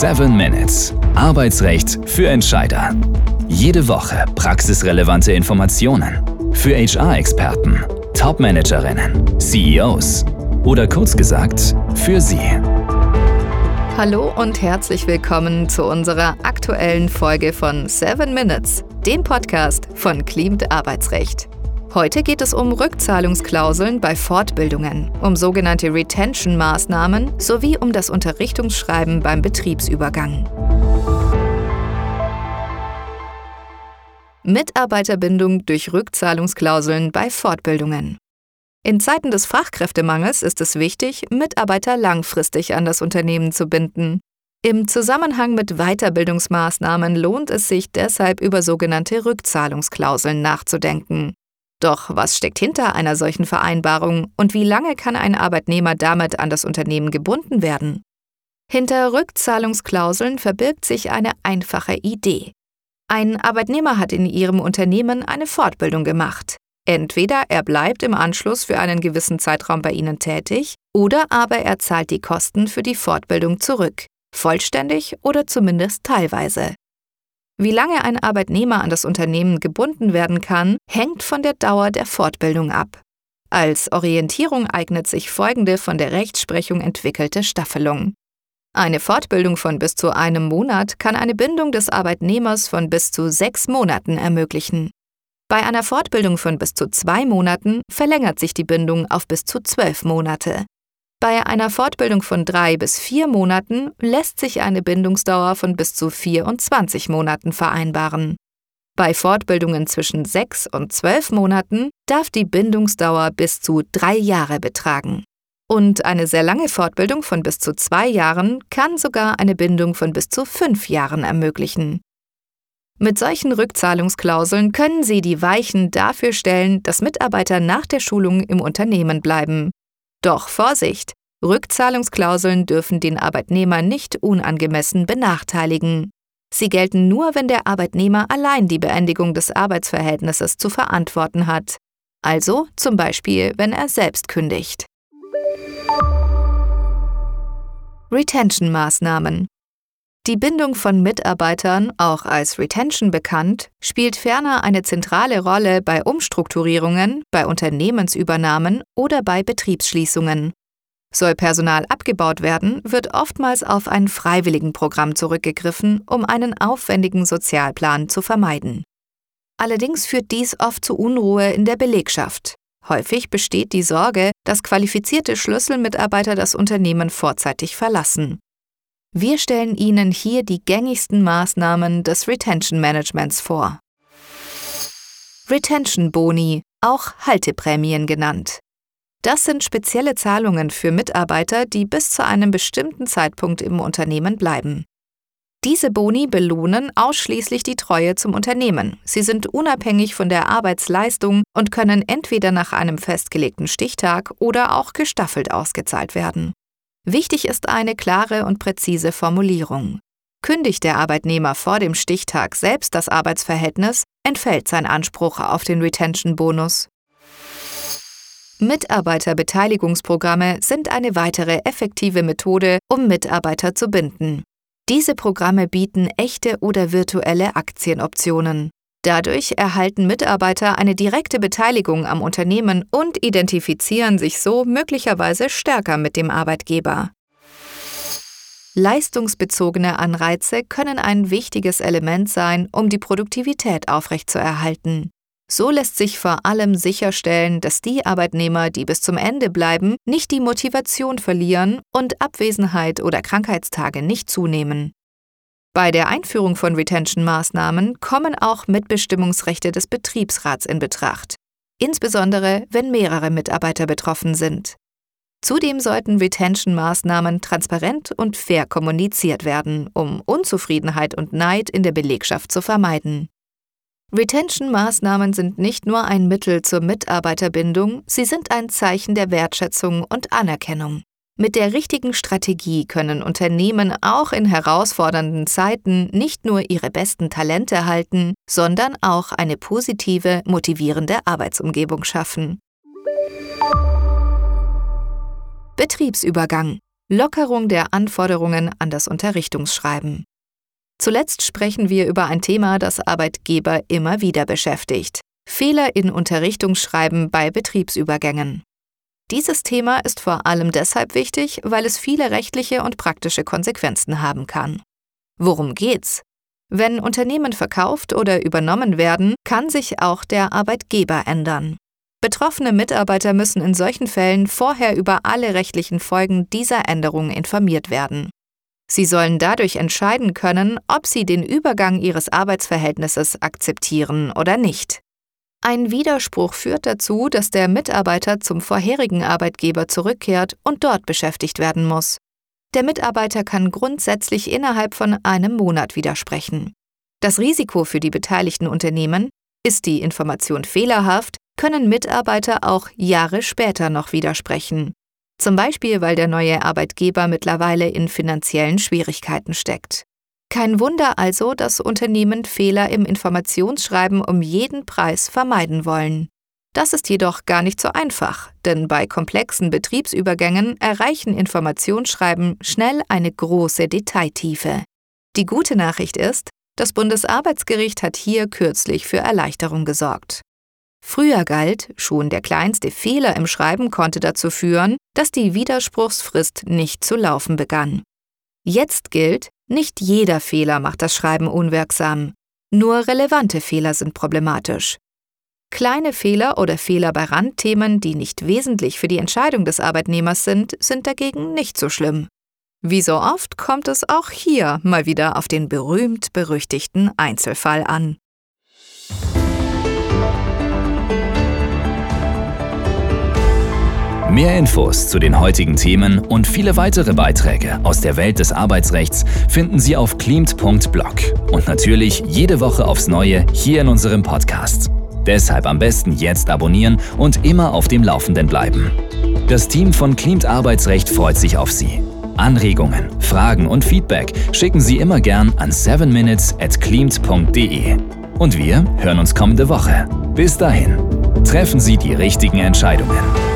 7 Minutes. Arbeitsrecht für Entscheider. Jede Woche praxisrelevante Informationen. Für HR-Experten, Top-Managerinnen, CEOs oder kurz gesagt, für Sie. Hallo und herzlich willkommen zu unserer aktuellen Folge von 7 Minutes, dem Podcast von Cleamed Arbeitsrecht. Heute geht es um Rückzahlungsklauseln bei Fortbildungen, um sogenannte Retention-Maßnahmen sowie um das Unterrichtungsschreiben beim Betriebsübergang. Mitarbeiterbindung durch Rückzahlungsklauseln bei Fortbildungen. In Zeiten des Fachkräftemangels ist es wichtig, Mitarbeiter langfristig an das Unternehmen zu binden. Im Zusammenhang mit Weiterbildungsmaßnahmen lohnt es sich deshalb, über sogenannte Rückzahlungsklauseln nachzudenken. Doch was steckt hinter einer solchen Vereinbarung und wie lange kann ein Arbeitnehmer damit an das Unternehmen gebunden werden? Hinter Rückzahlungsklauseln verbirgt sich eine einfache Idee. Ein Arbeitnehmer hat in Ihrem Unternehmen eine Fortbildung gemacht. Entweder er bleibt im Anschluss für einen gewissen Zeitraum bei Ihnen tätig, oder aber er zahlt die Kosten für die Fortbildung zurück, vollständig oder zumindest teilweise. Wie lange ein Arbeitnehmer an das Unternehmen gebunden werden kann, hängt von der Dauer der Fortbildung ab. Als Orientierung eignet sich folgende von der Rechtsprechung entwickelte Staffelung. Eine Fortbildung von bis zu einem Monat kann eine Bindung des Arbeitnehmers von bis zu 6 Monaten ermöglichen. Bei einer Fortbildung von bis zu 2 Monaten verlängert sich die Bindung auf bis zu 12 Monate. Bei einer Fortbildung von 3 bis 4 Monaten lässt sich eine Bindungsdauer von bis zu 24 Monaten vereinbaren. Bei Fortbildungen zwischen 6 und 12 Monaten darf die Bindungsdauer bis zu 3 Jahre betragen. Und eine sehr lange Fortbildung von bis zu 2 Jahren kann sogar eine Bindung von bis zu 5 Jahren ermöglichen. Mit solchen Rückzahlungsklauseln können Sie die Weichen dafür stellen, dass Mitarbeiter nach der Schulung im Unternehmen bleiben. Doch Vorsicht! Rückzahlungsklauseln dürfen den Arbeitnehmer nicht unangemessen benachteiligen. Sie gelten nur, wenn der Arbeitnehmer allein die Beendigung des Arbeitsverhältnisses zu verantworten hat. Also zum Beispiel, wenn er selbst kündigt. Retention-Maßnahmen. Die Bindung von Mitarbeitern, auch als Retention bekannt, spielt ferner eine zentrale Rolle bei Umstrukturierungen, bei Unternehmensübernahmen oder bei Betriebsschließungen. Soll Personal abgebaut werden, wird oftmals auf ein Freiwilligenprogramm zurückgegriffen, um einen aufwendigen Sozialplan zu vermeiden. Allerdings führt dies oft zu Unruhe in der Belegschaft. Häufig besteht die Sorge, dass qualifizierte Schlüsselmitarbeiter das Unternehmen vorzeitig verlassen. Wir stellen Ihnen hier die gängigsten Maßnahmen des Retention-Managements vor. Retention-Boni, auch Halteprämien genannt. Das sind spezielle Zahlungen für Mitarbeiter, die bis zu einem bestimmten Zeitpunkt im Unternehmen bleiben. Diese Boni belohnen ausschließlich die Treue zum Unternehmen. Sie sind unabhängig von der Arbeitsleistung und können entweder nach einem festgelegten Stichtag oder auch gestaffelt ausgezahlt werden. Wichtig ist eine klare und präzise Formulierung. Kündigt der Arbeitnehmer vor dem Stichtag selbst das Arbeitsverhältnis, entfällt sein Anspruch auf den Retention-Bonus. Mitarbeiterbeteiligungsprogramme sind eine weitere effektive Methode, um Mitarbeiter zu binden. Diese Programme bieten echte oder virtuelle Aktienoptionen. Dadurch erhalten Mitarbeiter eine direkte Beteiligung am Unternehmen und identifizieren sich so möglicherweise stärker mit dem Arbeitgeber. Leistungsbezogene Anreize können ein wichtiges Element sein, um die Produktivität aufrechtzuerhalten. So lässt sich vor allem sicherstellen, dass die Arbeitnehmer, die bis zum Ende bleiben, nicht die Motivation verlieren und Abwesenheit oder Krankheitstage nicht zunehmen. Bei der Einführung von Retention-Maßnahmen kommen auch Mitbestimmungsrechte des Betriebsrats in Betracht, insbesondere wenn mehrere Mitarbeiter betroffen sind. Zudem sollten Retention-Maßnahmen transparent und fair kommuniziert werden, um Unzufriedenheit und Neid in der Belegschaft zu vermeiden. Retention-Maßnahmen sind nicht nur ein Mittel zur Mitarbeiterbindung, sie sind ein Zeichen der Wertschätzung und Anerkennung. Mit der richtigen Strategie können Unternehmen auch in herausfordernden Zeiten nicht nur ihre besten Talente halten, sondern auch eine positive, motivierende Arbeitsumgebung schaffen. Betriebsübergang. Lockerung der Anforderungen an das Unterrichtungsschreiben. Zuletzt sprechen wir über ein Thema, das Arbeitgeber immer wieder beschäftigt: Fehler in Unterrichtungsschreiben bei Betriebsübergängen. Dieses Thema ist vor allem deshalb wichtig, weil es viele rechtliche und praktische Konsequenzen haben kann. Worum geht's? Wenn Unternehmen verkauft oder übernommen werden, kann sich auch der Arbeitgeber ändern. Betroffene Mitarbeiter müssen in solchen Fällen vorher über alle rechtlichen Folgen dieser Änderung informiert werden. Sie sollen dadurch entscheiden können, ob sie den Übergang ihres Arbeitsverhältnisses akzeptieren oder nicht. Ein Widerspruch führt dazu, dass der Mitarbeiter zum vorherigen Arbeitgeber zurückkehrt und dort beschäftigt werden muss. Der Mitarbeiter kann grundsätzlich innerhalb von einem Monat widersprechen. Das Risiko für die beteiligten Unternehmen: Ist die Information fehlerhaft, können Mitarbeiter auch Jahre später noch widersprechen. Zum Beispiel, weil der neue Arbeitgeber mittlerweile in finanziellen Schwierigkeiten steckt. Kein Wunder also, dass Unternehmen Fehler im Informationsschreiben um jeden Preis vermeiden wollen. Das ist jedoch gar nicht so einfach, denn bei komplexen Betriebsübergängen erreichen Informationsschreiben schnell eine große Detailtiefe. Die gute Nachricht ist, das Bundesarbeitsgericht hat hier kürzlich für Erleichterung gesorgt. Früher galt, schon der kleinste Fehler im Schreiben konnte dazu führen, dass die Widerspruchsfrist nicht zu laufen begann. Jetzt gilt, nicht jeder Fehler macht das Schreiben unwirksam. Nur relevante Fehler sind problematisch. Kleine Fehler oder Fehler bei Randthemen, die nicht wesentlich für die Entscheidung des Arbeitnehmers sind dagegen nicht so schlimm. Wie so oft kommt es auch hier mal wieder auf den berühmt-berüchtigten Einzelfall an. Mehr Infos zu den heutigen Themen und viele weitere Beiträge aus der Welt des Arbeitsrechts finden Sie auf cleamed.blog und natürlich jede Woche aufs Neue hier in unserem Podcast. Deshalb am besten jetzt abonnieren und immer auf dem Laufenden bleiben. Das Team von Cleamed Arbeitsrecht freut sich auf Sie. Anregungen, Fragen und Feedback schicken Sie immer gern an 7minutes@cleamed.de. Und wir hören uns kommende Woche. Bis dahin, treffen Sie die richtigen Entscheidungen.